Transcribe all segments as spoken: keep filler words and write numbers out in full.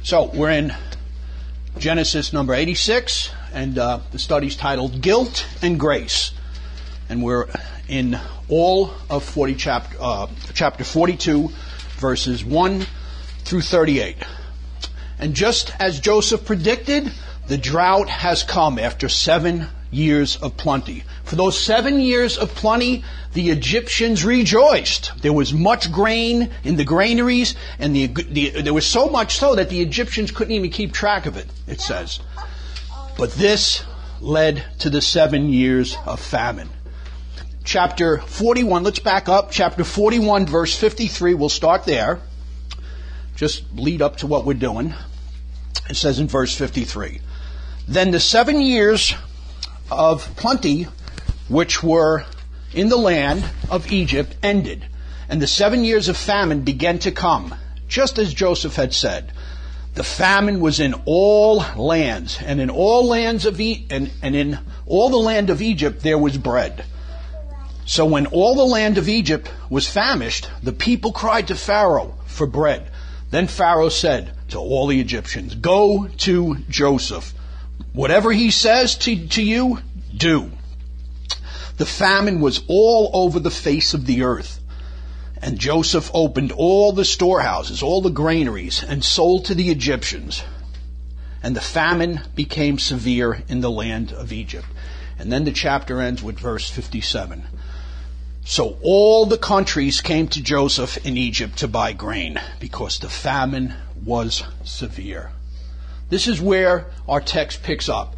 So we're in Genesis number eighty-six, and uh, the study's titled Guilt and Grace. And we're in all of forty chapter, uh, chapter forty-two, verses one through thirty-eight. And just as Joseph predicted, the drought has come after seven years of plenty. For those seven years of plenty, the Egyptians rejoiced. There was much grain in the granaries, and the, the, there was so much so that the Egyptians couldn't even keep track of it, it says. But this led to the seven years of famine. Chapter forty-one, let's back up. Chapter forty-one, verse fifty-three, we'll start there. Just lead up to what we're doing. It says in verse fifty-three, "Then the seven years of plenty which were in the land of Egypt ended, and the seven years of famine began to come, just as Joseph had said. The famine was in all lands, and in all lands of e- and, and in all the land of Egypt there was bread. So when all the land of Egypt was famished, the people cried to Pharaoh for bread. Then Pharaoh said to all the Egyptians, 'Go to Joseph. Whatever he says to, to you, do.' The famine was all over the face of the earth. And Joseph opened all the storehouses, all the granaries, and sold to the Egyptians. And the famine became severe in the land of Egypt." And then the chapter ends with verse fifty-seven. "So all the countries came to Joseph in Egypt to buy grain, because the famine was severe." This is where our text picks up.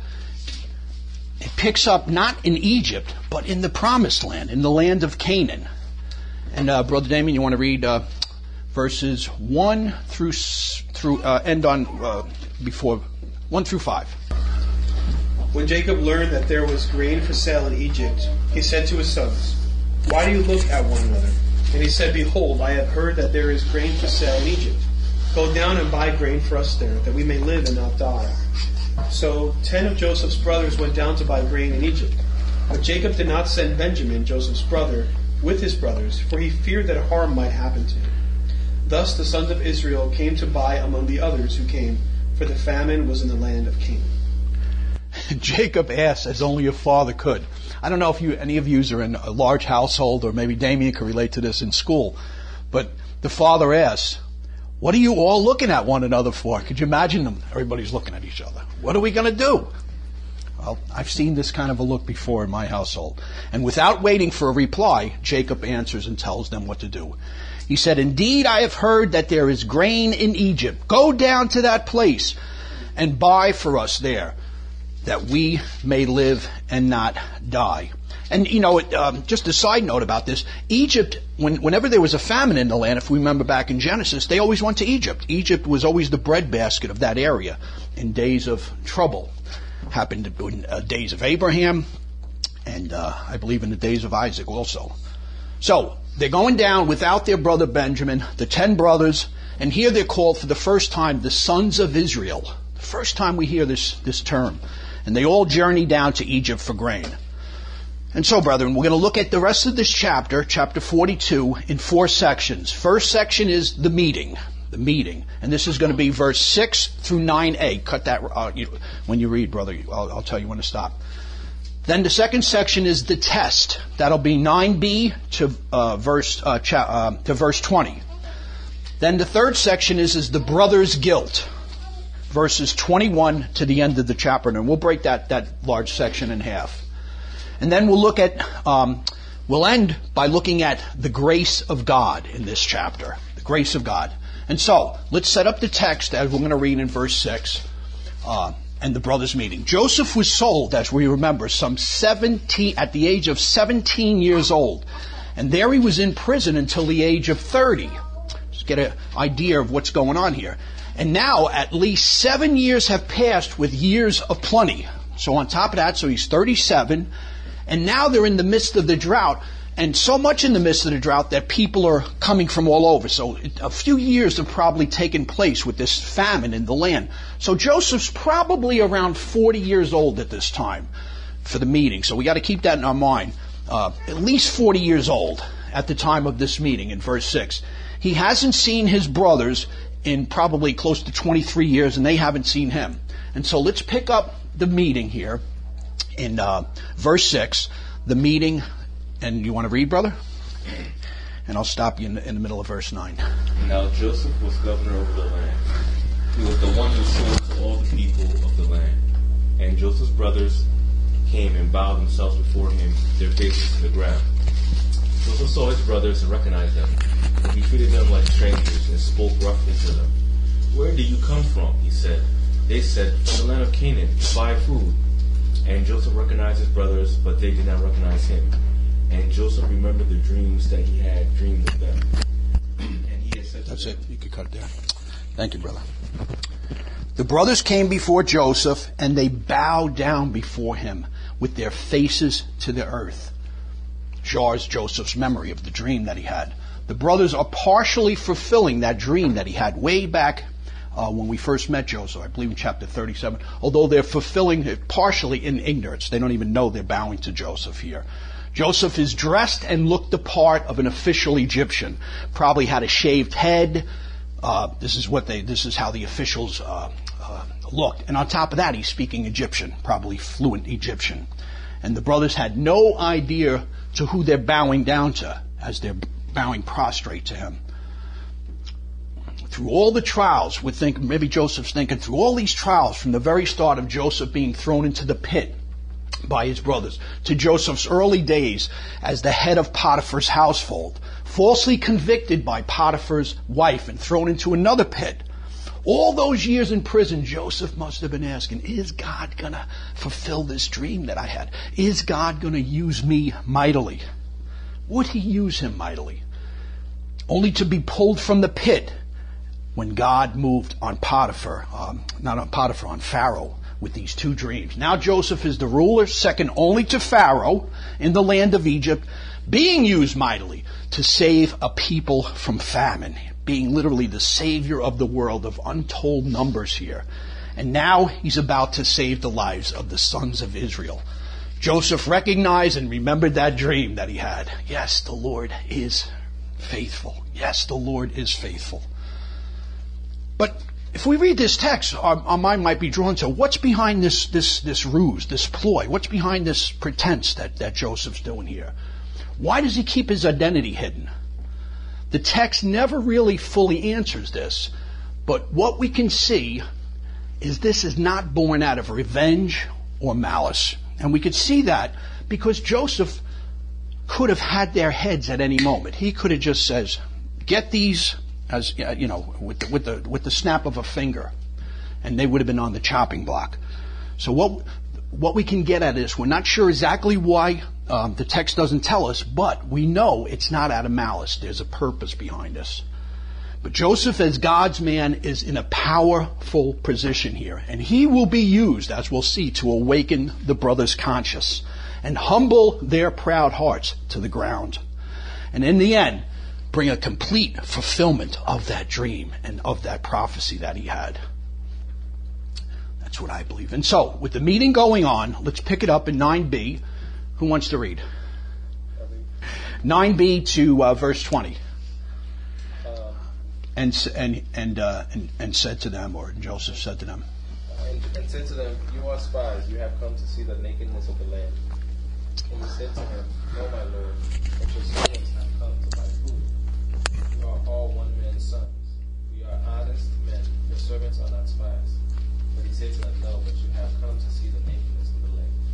It picks up not in Egypt, but in the promised land, in the land of Canaan. And uh, Brother Damien, you want to read uh, verses one through through uh, end on uh, before one through five. "When Jacob learned that there was grain for sale in Egypt, he said to his sons, 'Why do you look at one another?' And he said, 'Behold, I have heard that there is grain for sale in Egypt. Go down and buy grain for us there, that we may live and not die.' So ten of Joseph's brothers went down to buy grain in Egypt. But Jacob did not send Benjamin, Joseph's brother, with his brothers, for he feared that harm might happen to him. Thus the sons of Israel came to buy among the others who came, for the famine was in the land of Canaan." Jacob asked as only a father could. I don't know if you, any of you are in a large household, or maybe Damien could relate to this in school, but the father asks, "What are you all looking at one another for?" Could you imagine them? Everybody's looking at each other. What are we going to do? Well, I've seen this kind of a look before in my household. And without waiting for a reply, Jacob answers and tells them what to do. He said, "Indeed, I have heard that there is grain in Egypt. Go down to that place and buy for us there, that we may live and not die." And, you know, it, um, just a side note about this, Egypt, when, whenever there was a famine in the land, if we remember back in Genesis, they always went to Egypt. Egypt was always the breadbasket of that area in days of trouble. Happened in uh, days of Abraham, and uh, I believe in the days of Isaac also. So, they're going down without their brother Benjamin, the ten brothers, and here they're called for the first time the sons of Israel. The first time we hear this, this term. And they all journey down to Egypt for grain. And so, brethren, we're going to look at the rest of this chapter, chapter forty-two, in four sections. First section is the meeting. The meeting. And this is going to be verse six through nine a. Cut that uh, you, when you read, brother. I'll, I'll tell you when to stop. Then the second section is the test. That'll be nine b to uh, verse uh, cha- uh, to verse twenty. Then the third section is, is the brother's guilt. Verses twenty-one to the end of the chapter. And we'll break that, that large section in half. And then we'll look at, um, we'll end by looking at the grace of God in this chapter. The grace of God. And so, let's set up the text as we're going to read in verse six, uh, and the brothers meeting. Joseph was sold, as we remember, some seventeen, at the age of seventeen years old. And there he was in prison until the age of thirty. Just get an idea of what's going on here. And now, at least seven years have passed with years of plenty. So on top of that, so he's thirty-seven. And now they're in the midst of the drought. And so much in the midst of the drought that people are coming from all over. So a few years have probably taken place with this famine in the land. So Joseph's probably around forty years old at this time for the meeting. So we got to keep that in our mind. Uh, at least forty years old at the time of this meeting in verse six. He hasn't seen his brothers in probably close to twenty-three years, and they haven't seen him. And so let's pick up the meeting here in uh, verse six, the meeting, and you want to read, brother? And I'll stop you in the, in the middle of verse nine. Now Joseph was governor over the land. He was the one who sold to all the people of the land. And Joseph's brothers came and bowed themselves before him, their faces to the ground. Joseph saw his brothers and recognized them. But he treated them like strangers and spoke roughly to them. "Where do you come from?" he said. They said, "From the land of Canaan, to buy food." And Joseph recognized his brothers, but they did not recognize him. And Joseph remembered the dreams that he had dreamed of them. And he had said to That's them, it. You could cut it there. Thank you, brother. The brothers came before Joseph, and they bowed down before him with their faces to the earth. Jars Joseph's memory of the dream that he had. The brothers are partially fulfilling that dream that he had way back uh, when we first met Joseph, I believe in chapter thirty-seven, although they're fulfilling it partially in ignorance. They don't even know they're bowing to Joseph here. Joseph is dressed and looked the part of an official Egyptian. Probably had a shaved head. Uh, this is what they. This is how the officials uh, uh, looked. And on top of that, he's speaking Egyptian, probably fluent Egyptian. And the brothers had no idea to who they're bowing down to as they're bowing prostrate to him. Through all the trials, we think maybe Joseph's thinking through all these trials, from the very start of Joseph being thrown into the pit by his brothers, to Joseph's early days as the head of Potiphar's household, falsely convicted by Potiphar's wife and thrown into another pit. All those years in prison, Joseph must have been asking, is God going to fulfill this dream that I had? Is God going to use me mightily? Would he use him mightily? Only to be pulled from the pit when God moved on Potiphar, um, not on Potiphar, on Pharaoh, with these two dreams. Now Joseph is the ruler, second only to Pharaoh in the land of Egypt, being used mightily to save a people from famine, being literally the savior of the world of untold numbers here. And now he's about to save the lives of the sons of Israel. Joseph recognized and remembered that dream that he had. Yes, the Lord is faithful. Yes, the Lord is faithful. But if we read this text, our, our mind might be drawn to what's behind this this this ruse, this ploy? What's behind this pretense that, that Joseph's doing here? Why does he keep his identity hidden? The text never really fully answers this, but what we can see is this is not born out of revenge or malice. And we could see that because Joseph could have had their heads at any moment. He could have just says, get these, as you know, with the, with the with the snap of a finger, and they would have been on the chopping block. So what what we can get at is we're not sure exactly why um, the text doesn't tell us, but we know it's not out of malice. There's a purpose behind this. But Joseph, as God's man, is in a powerful position here, and he will be used, as we'll see, to awaken the brothers' conscience and humble their proud hearts to the ground, and in the end, bring a complete fulfillment of that dream and of that prophecy that he had. That's what I believe. And so, with the meeting going on, let's pick it up in nine b. Who wants to read? nine b to uh, verse twenty. Um, and and and, uh, and and said to them, or Joseph said to them, and, and said to them, "You are spies. You have come to see the nakedness of the land." And he said to him, "No, my lord, but your servants have come to buy food. You are all one man's sons. We are honest men. Your servants are not spies." But he said to them, "No, but you have come to see the nakedness of the land."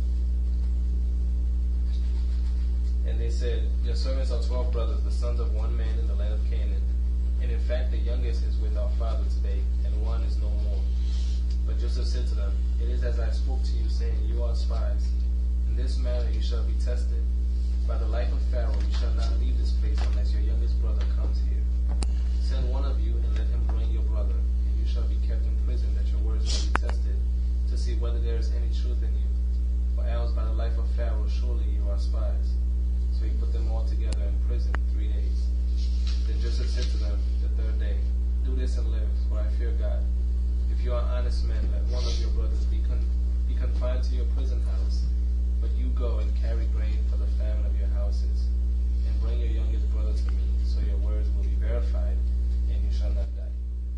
And they said, "Your servants are twelve brothers, the sons of one man in the land of Canaan. And in fact, the youngest is with our father today, and one is no more." But Joseph said to them, "It is as I spoke to you, saying, you are spies. In this manner you shall be tested. By the life of Pharaoh you shall not leave this place unless your youngest brother comes here. Send one of you and let him bring your brother, and you shall be kept in prison, that your words may be tested, to see whether there is any truth in you. For else by the life of Pharaoh surely you are spies." So he put them all together in prison three days. Then Joseph said to them the third day, "Do this and live, for I fear God. If you are honest men, let one of your brothers be, con- be confined to your prison house. But you go and carry grain for the famine of your houses, and bring your youngest brother to me, so your words will be verified, and you shall not die."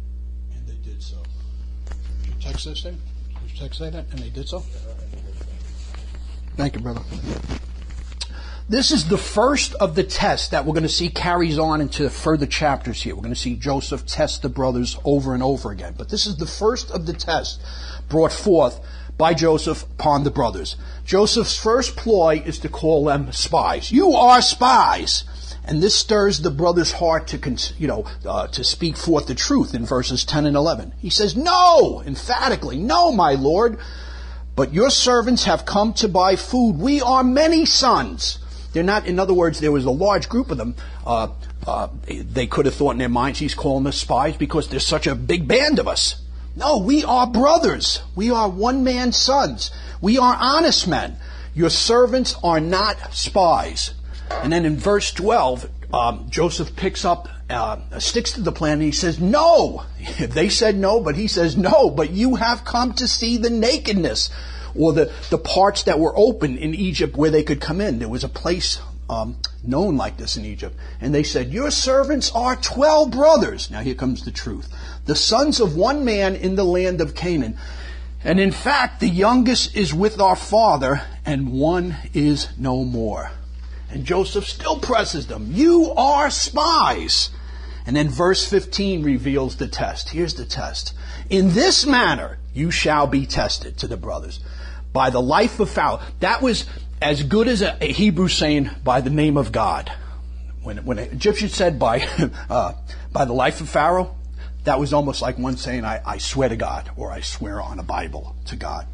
did so. Did you text this thing? Did you text that? And they did so? Thank you, brother. This is the first of the tests that we're going to see carries on into further chapters here. We're going to see Joseph test the brothers over and over again. But this is the first of the tests brought forth by Joseph upon the brothers. Joseph's first ploy is to call them spies. You are spies! And this stirs the brother's heart to, you know, uh, to speak forth the truth in verses ten and eleven. He says, no, emphatically, no, my lord, but your servants have come to buy food. We are many sons. They're not, in other words, there was a large group of them. Uh, uh, they could have thought in their minds he's calling us spies because there's such a big band of us. No, we are brothers. We are one-man sons. We are honest men. Your servants are not spies. And then in verse twelve, um, Joseph picks up, uh, sticks to the plan, and he says, no. They said no, but he says, no, but you have come to see the nakedness, or the, the parts that were open in Egypt where they could come in. There was a place um, known like this in Egypt. And they said, your servants are twelve brothers. Now here comes the truth. The sons of one man in the land of Canaan. And in fact, the youngest is with our father, and one is no more. And Joseph still presses them. You are spies. And then verse fifteen reveals the test. Here's the test. In this manner you shall be tested, to the brothers, by the life of Pharaoh. That was as good as a, a Hebrew saying, by the name of God. When, when an Egyptian said by, uh, by the life of Pharaoh, that was almost like one saying, I, I swear to God, or I swear on a Bible to God.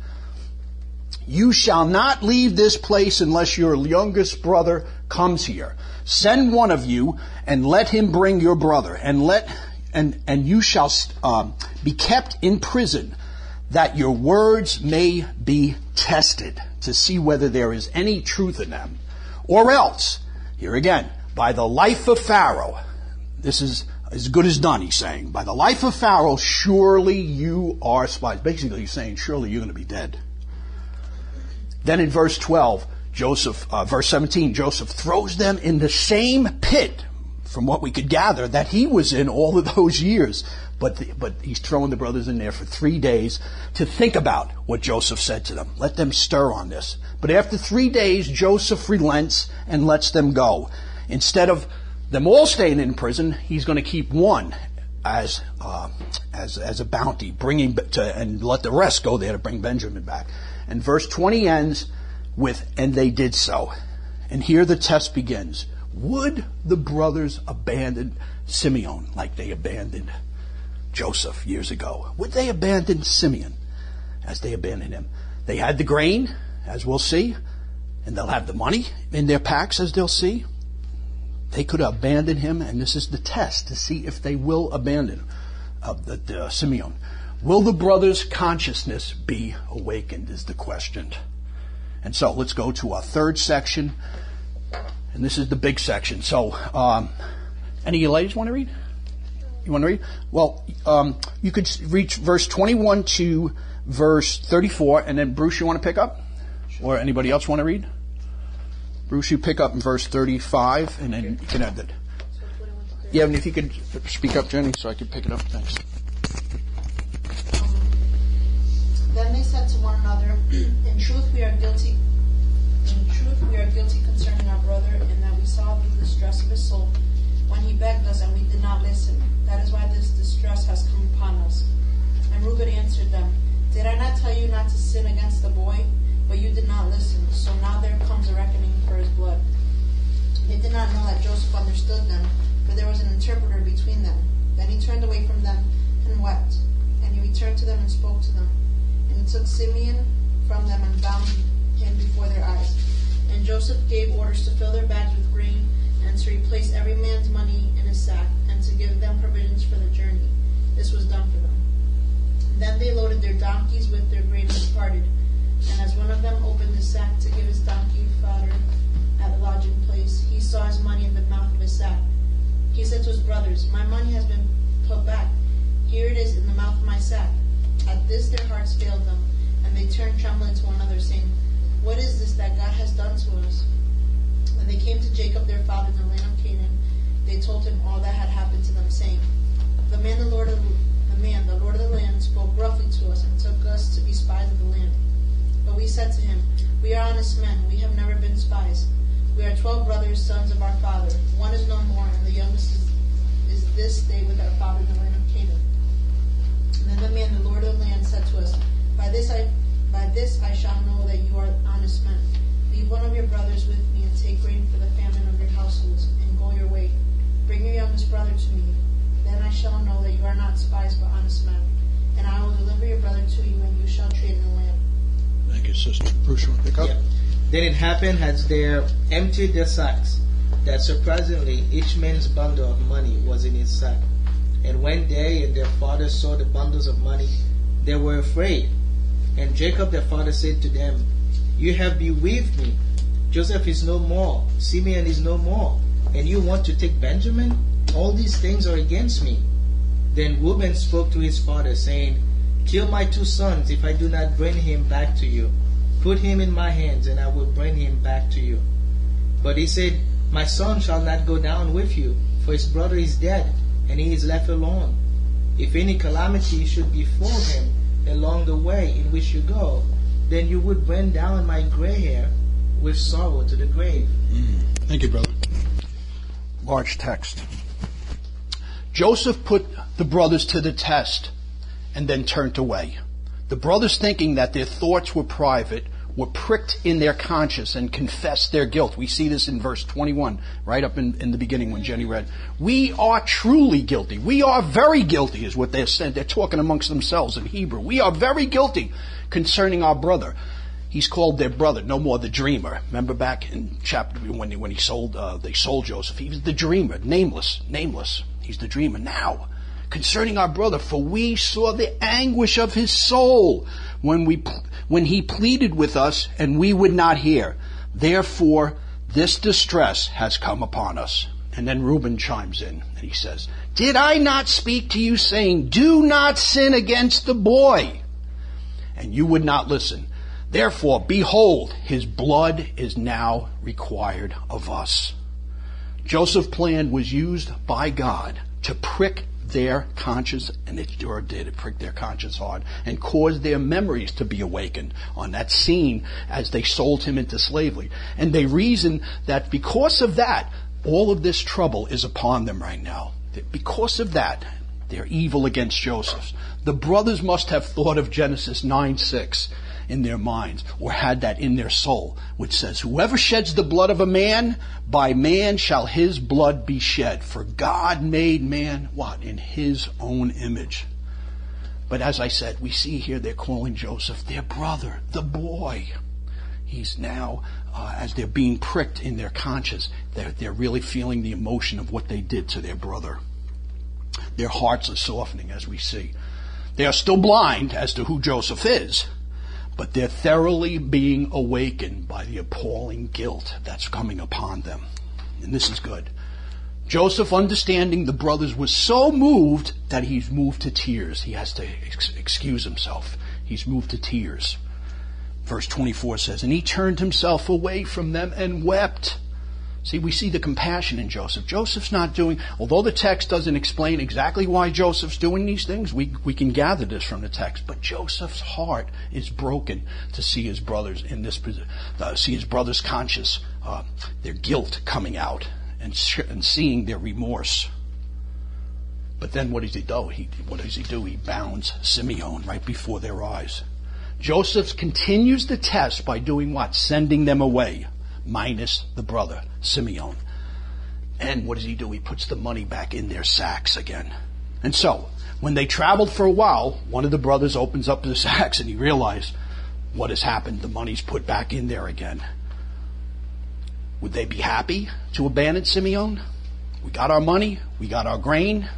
You shall not leave this place unless your youngest brother comes here. Send one of you and let him bring your brother, and let and and you shall um, be kept in prison, that your words may be tested, to see whether there is any truth in them. Or else, here again, by the life of Pharaoh, this is as good as done, he's saying, by the life of Pharaoh, surely you are spies. Basically, he's saying, surely you're going to be dead. Then in verse twelve, Joseph, uh, verse seventeen, Joseph throws them in the same pit, from what we could gather, that he was in all of those years. But the, but he's throwing the brothers in there for three days to think about what Joseph said to them. Let them stir on this. But after three days, Joseph relents and lets them go. Instead of them all staying in prison, he's going to keep one as uh, as as a bounty, bringing to, and let the rest go there to bring Benjamin back. And verse twenty ends with, and they did so. And here the test begins. Would the brothers abandon Simeon like they abandoned Joseph years ago? Would they abandon Simeon as they abandoned him? They had the grain, as we'll see, and they'll have the money in their packs, as they'll see. They could abandon him, and this is the test to see if they will abandon uh, the, the Simeon. Will the brothers' consciousness be awakened is the question. And so let's go to our third section. And this is the big section. So, um, any of you ladies want to read? You want to read? Well, um, you could reach verse twenty-one to verse thirty-four, and then Bruce, you want to pick up? Or anybody else want to read? Bruce, you pick up in verse thirty-five, and then you can add that. Yeah, and if you could speak up, Jenny, so I could pick it up. Thanks. Then they said to one another, in truth we are guilty. In truth we are guilty concerning our brother, in that we saw the distress of his soul when he begged us, and we did not listen. That is why this distress has come upon us. And Reuben answered them, did I not tell you not to sin against the boy? But you did not listen. So now there comes a reckoning for his blood. They did not know that Joseph understood them, for there was an interpreter between them. Then he turned away from them and wept. And he returned to them and spoke to them. And he took Simeon from them and bound him before their eyes. And Joseph gave orders to fill their bags with grain, and to replace every man's money in his sack, and to give them provisions for the journey. This was done for them. Then they loaded their donkeys with their grain and departed. And as one of them opened the sack to give his donkey fodder at the lodging place, he saw his money in the mouth of his sack. He said to his brothers, my money has been put back. Here it is in the mouth of my sack. At this their hearts failed them, and they turned trembling to one another, saying, what is this that God has done to us? When they came to Jacob their father in the land of Canaan, they told him all that had happened to them, saying, The man, the Lord of the man, the Lord of the land, said to him, We are honest men. We have never been spies. We are twelve brothers, sons of our father. One is no more, and the youngest is, is this day with our father in the land of Canaan. And then the man, the Lord of the land, said to us, By this I, by this I shall know that you are honest men. Leave one of your brothers with me, and take grain for the famine of your households, and go your way. Bring your youngest brother to me. Then I shall know that you are not spies, but honest men. And I will deliver your brother to you, and you shall trade in the land. Thank you, Sister. Bruce, you want to pick up? Yeah. Then it happened as they emptied their sacks, that surprisingly each man's bundle of money was in his sack. And when they and their father saw the bundles of money, they were afraid. And Jacob their father said to them, You have bereaved me. Joseph is no more, Simeon is no more, and you want to take Benjamin? All these things are against me. Then Reuben spoke to his father, saying, Kill my two sons if I do not bring him back to you. Put him in my hands, and I will bring him back to you. But he said, My son shall not go down with you, for his brother is dead, and he is left alone. If any calamity should befall him along the way in which you go, then you would bring down my gray hair with sorrow to the grave. Mm. Thank you, brother. Large text. Joseph put the brothers to the test and then turned away. The brothers, thinking that their thoughts were private, were pricked in their conscience and confessed their guilt. We see this in verse twenty-one, right up in, in the beginning when Jenny read. We are truly guilty. We are very guilty is what they're saying. They're talking amongst themselves in Hebrew. We are very guilty concerning our brother. He's called their brother, no more the dreamer. Remember back in chapter when, when he sold, uh, they sold Joseph. He was the dreamer, nameless, nameless. He's the dreamer now. Concerning our brother, for we saw the anguish of his soul when we when he pleaded with us, and we would not hear. Therefore, this distress has come upon us. And then Reuben chimes in, and he says, Did I not speak to you, saying, Do not sin against the boy? And you would not listen. Therefore, behold, his blood is now required of us. Joseph's plan was used by God to prick their conscience, and it sure did. It pricked their conscience hard and caused their memories to be awakened on that scene as they sold him into slavery. And they reasoned that because of that, all of this trouble is upon them right now. Because of that, they're evil against Joseph. The brothers must have thought of Genesis nine six in their minds, or had that in their soul, which says, Whoever sheds the blood of a man, by man shall his blood be shed. For God made man, what? In his own image. But as I said, we see here they're calling Joseph their brother, the boy. He's now, uh, as they're being pricked in their conscience, they're, they're really feeling the emotion of what they did to their brother. Their hearts are softening, as we see. They are still blind as to who Joseph is, but they're thoroughly being awakened by the appalling guilt that's coming upon them. And this is good. Joseph, understanding the brothers, was so moved that he's moved to tears. He has to ex- excuse himself. He's moved to tears. Verse twenty-four says, And he turned himself away from them and wept. See, we see the compassion in Joseph. Joseph's not doing, although the text doesn't explain exactly why Joseph's doing these things, we, we can gather this from the text. But Joseph's heart is broken to see his brothers in this, uh, see his brothers' conscience, uh, their guilt coming out and, sh- and seeing their remorse. But then what does he do? He, what does he do? He bounds Simeon right before their eyes. Joseph continues the test by doing what? Sending them away. Minus the brother, Simeon. And what does he do? He puts the money back in their sacks again. And so, when they traveled for a while, one of the brothers opens up the sacks and he realized what has happened. The money's put back in there again. Would they be happy to abandon Simeon? We got our money. We got our grain.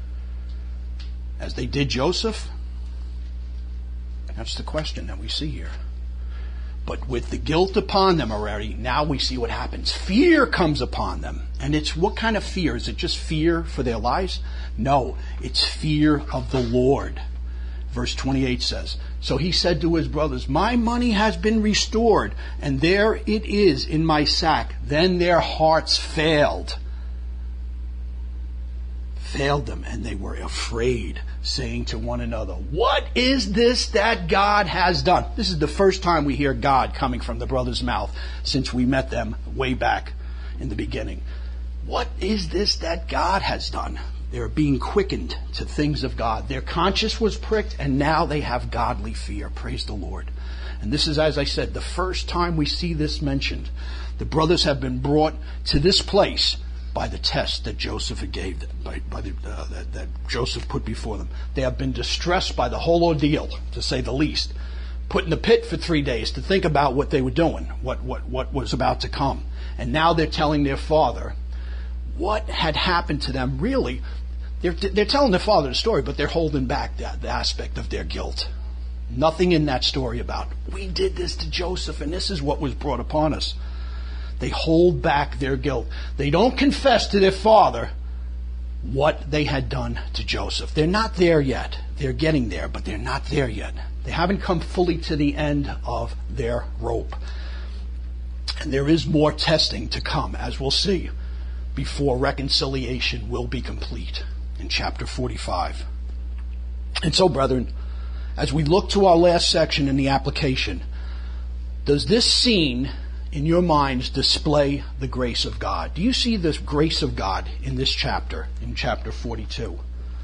As they did Joseph? That's the question that we see here. But with the guilt upon them already, now we see what happens. Fear comes upon them. And it's what kind of fear? Is it just fear for their lives? No, it's fear of the Lord. Verse twenty-eight says, So he said to his brothers, My money has been restored, and there it is in my sack. Then their hearts failed. failed them, and they were afraid, saying to one another, what is this that God has done? This is the first time we hear God coming from the brothers' mouth since we met them way back in the beginning. What is this that God has done? They're being quickened to things of God. Their conscience was pricked, and now they have godly fear. Praise the Lord. And this is, as I said, the first time we see this mentioned. The brothers have been brought to this place by the test that Joseph gave them, by, by the, uh, that, that Joseph put before them. They have been distressed by the whole ordeal, to say the least. Put in the pit for three days to think about what they were doing, what, what, what was about to come. And now they're telling their father what had happened to them. Really, they're, they're telling their father the story, but they're holding back that, the aspect of their guilt. Nothing in that story about, we did this to Joseph and this is what was brought upon us. They hold back their guilt. They don't confess to their father what they had done to Joseph. They're not there yet. They're getting there, but they're not there yet. They haven't come fully to the end of their rope. And there is more testing to come, as we'll see, before reconciliation will be complete in chapter forty-five. And so, brethren, as we look to our last section in the application, does this scene in your minds display the grace of God? Do you see this grace of God in this chapter, in chapter forty-two?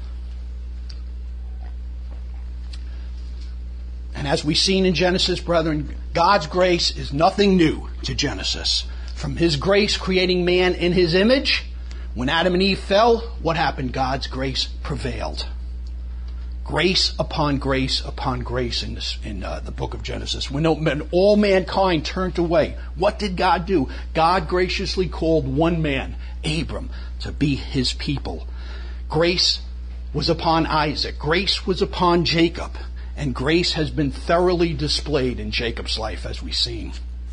And as we've seen in Genesis, brethren, God's grace is nothing new to Genesis. From His grace creating man in His image, when Adam and Eve fell, what happened? God's grace prevailed. Grace upon grace upon grace in, this, in uh, the book of Genesis. When all mankind turned away, what did God do? God graciously called one man, Abram, to be His people. Grace was upon Isaac. Grace was upon Jacob. And grace has been thoroughly displayed in Jacob's life, as we've seen.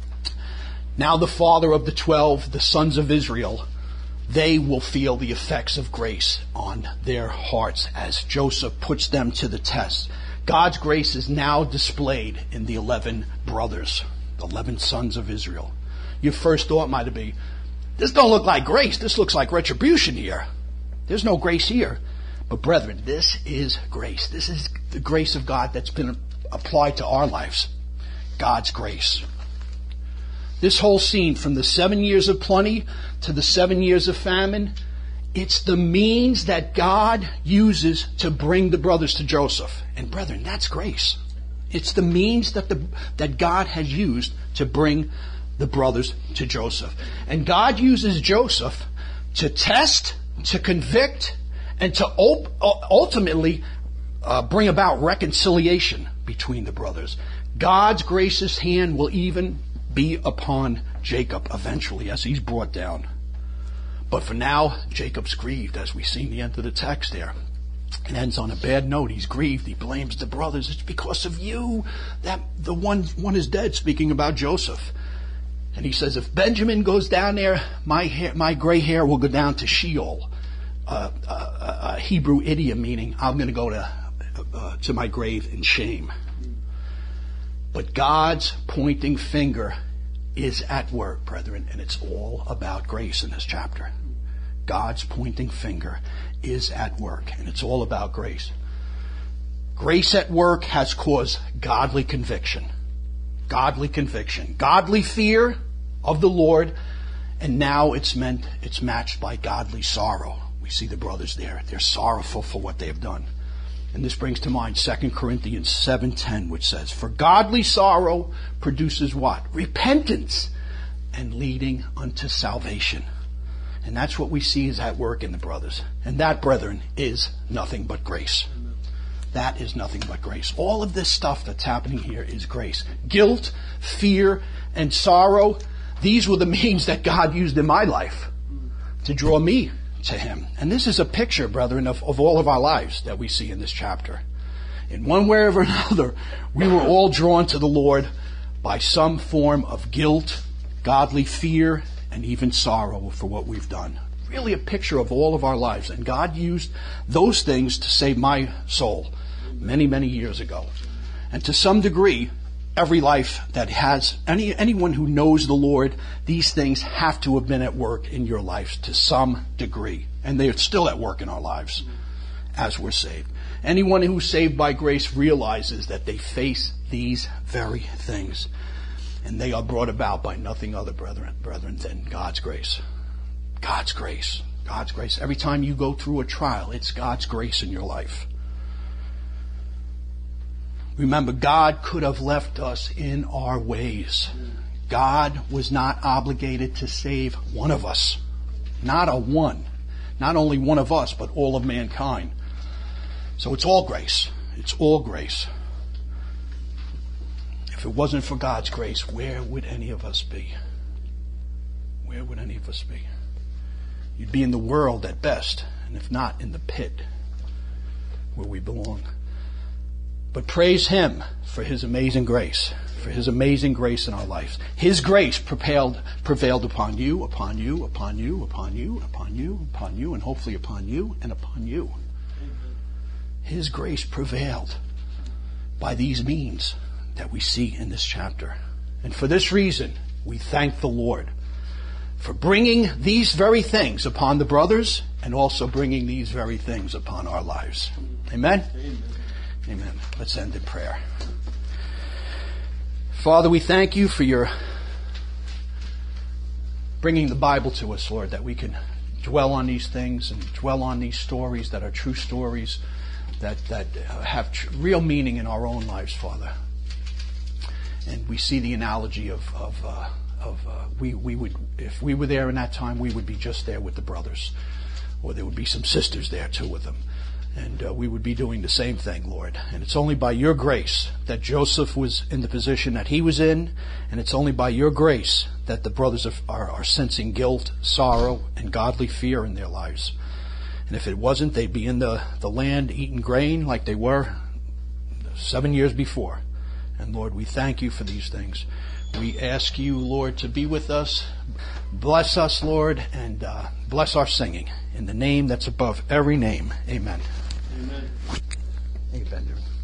Now the father of the twelve, the sons of Israel, they will feel the effects of grace on their hearts as Joseph puts them to the test. God's grace is now displayed in the eleven brothers, the eleven sons of Israel. Your first thought might be, this don't look like grace. This looks like retribution here. There's no grace here. But brethren, this is grace. This is the grace of God that's been applied to our lives. God's grace. This whole scene, from the seven years of plenty to the seven years of famine, it's the means that God uses to bring the brothers to Joseph. And brethren, that's grace. It's the means that the that God has used to bring the brothers to Joseph. And God uses Joseph to test, to convict, and to op- ultimately uh, bring about reconciliation between the brothers. God's gracious hand will even be upon Jacob eventually as he's brought down. But for now, Jacob's grieved, as we see in the end of the text there. It ends on a bad note. He's grieved. He blames the brothers. It's because of you that the one, one is dead, speaking about Joseph. And he says, if Benjamin goes down there, my hair, my gray hair will go down to Sheol. Uh, uh, a Hebrew idiom meaning I'm going to go to uh, to my grave in shame. But God's pointing finger is at work, brethren, and it's all about grace in this chapter. God's pointing finger is at work, and it's all about grace. Grace at work has caused godly conviction. Godly conviction. Godly fear of the Lord, and now it's meant, it's matched by godly sorrow. We see the brothers there. They're sorrowful for what they have done. And this brings to mind Second Corinthians seven ten, which says, for godly sorrow produces what? Repentance, and leading unto salvation. And that's what we see is at work in the brothers. And that, brethren, is nothing but grace. That is nothing but grace. All of this stuff that's happening here is grace. Guilt, fear, and sorrow, these were the means that God used in my life to draw me to Him. And this is a picture, brethren, of, of all of our lives that we see in this chapter. In one way or another, we were all drawn to the Lord by some form of guilt, godly fear, and even sorrow for what we've done. Really a picture of all of our lives. And God used those things to save my soul many, many years ago. And to some degree, every life that has, any anyone who knows the Lord, these things have to have been at work in your life to some degree. And they are still at work in our lives as we're saved. Anyone who's saved by grace realizes that they face these very things. And they are brought about by nothing other, brethren, brethren, than God's grace. God's grace. God's grace. Every time you go through a trial, it's God's grace in your life. Remember, God could have left us in our ways. God was not obligated to save one of us. Not a one. Not only one of us, but all of mankind. So it's all grace. It's all grace. If it wasn't for God's grace, where would any of us be? Where would any of us be? You'd be in the world at best, and if not, in the pit where we belong. But praise Him for His amazing grace, for His amazing grace in our lives. His grace prevailed, prevailed upon you, upon you, upon you, upon you, upon you, upon you, and hopefully upon you, and upon you. His grace prevailed by these means that we see in this chapter. And for this reason, we thank the Lord for bringing these very things upon the brothers and also bringing these very things upon our lives. Amen? Amen. Amen. Let's end in prayer. Father, we thank you for your bringing the Bible to us, Lord, that we can dwell on these things and dwell on these stories that are true stories that, that have tr- real meaning in our own lives, Father. And we see the analogy of, of, uh, of uh, we, we would, if we were there in that time, we would be just there with the brothers. Or there would be some sisters there too with them. And uh, we would be doing the same thing, Lord. And it's only by your grace that Joseph was in the position that he was in. And it's only by your grace that the brothers are, are, are sensing guilt, sorrow, and godly fear in their lives. And if it wasn't, they'd be in the, the land eating grain like they were seven years before. And Lord, we thank you for these things. We ask you, Lord, to be with us. Bless us, Lord, and uh, bless our singing. In the name that's above every name. Amen. Amen. Amen.